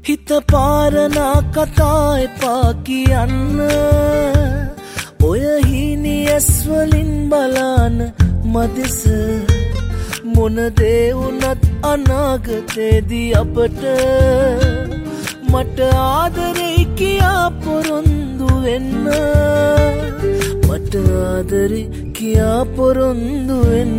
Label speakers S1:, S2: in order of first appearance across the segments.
S1: හිත පාරනා කතා එපා කියන්න ඔය හීනි ඇස් වලින් බලන මදෙස මොන දේ වුණත් අනාගතේදී අපට මට ආදරේ කියා පොරොන්දු වෙන්න මට ආදරේ කියා පොරොන්දු වෙන්න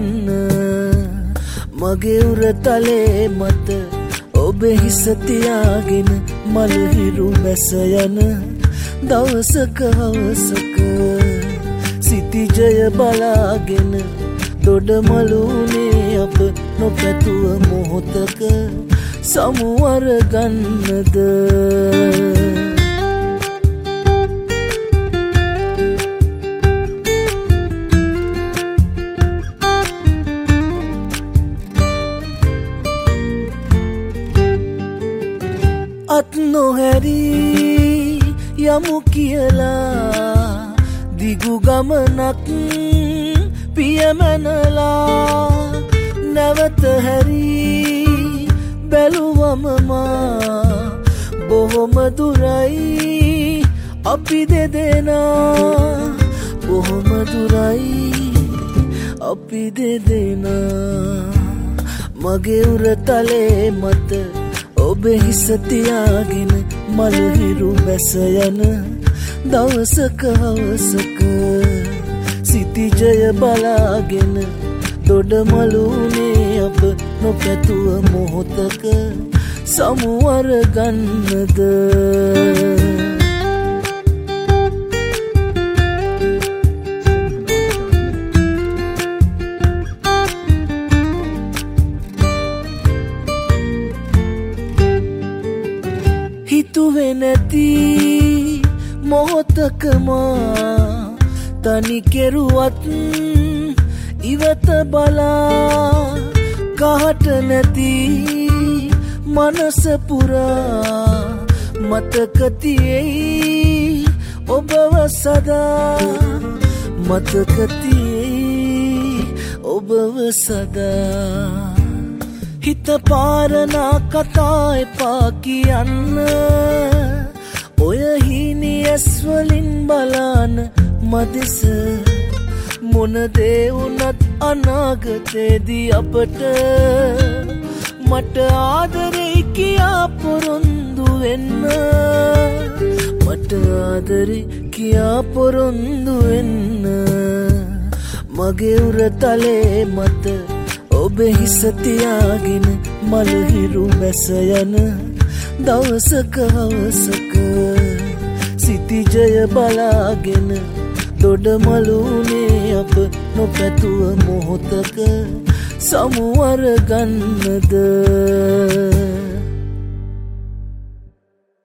S1: මගේ උරතලේ මත ඔබ හිස තියාගෙන මල් හිරු මැස යන දවසක හවසක සිටිජය බලාගෙන දොඩමලුනේ අප නොපැතුව මොහොතක සමුවර ගන්නද අත් නොහැරී යමු කියලා දිගු ගමනක් පියමනලා නැවත හැරී බැලුවම මා බොහොම දුරයි අපි දෙදෙනා බොහොම දුරයි අපි දෙදෙනා මගේ උරතලේ මත ඔබ හිස තියාගෙන මල් හිරු මැස යන දවසක හවසක සිටිජය බලාගෙන දොඩමලුනේ අප නොපැතුව මොහොතක සමුවර ගන්නද හිතුවේ නැති මොහොතක මා තනි කෙරුවත් ඉවත බලා කහට නැති මනස පුරා මතක තියෙයි ඔබව සදා මතක තියෙයි ඔබව සදා හිත පාරනා කතා එපා කියන්න ඔය හීනි ඇස් වලින් බලන මදෙස මොන දේ වුණත් අනාගතේදී අපට මට ආදරේ කියා පොරොන්දු වෙන්න මට ආදරේ කියා පොරොන්දු වෙන්න මගේ උරතලේ මත ඔබ හිස තියාගෙන මල් හිරු මැස යන දවසක හවසක සිටිජය බලාගෙන දොඩමලුනේ අප නොපැතුව මොහොතක සමුවර ගන්නද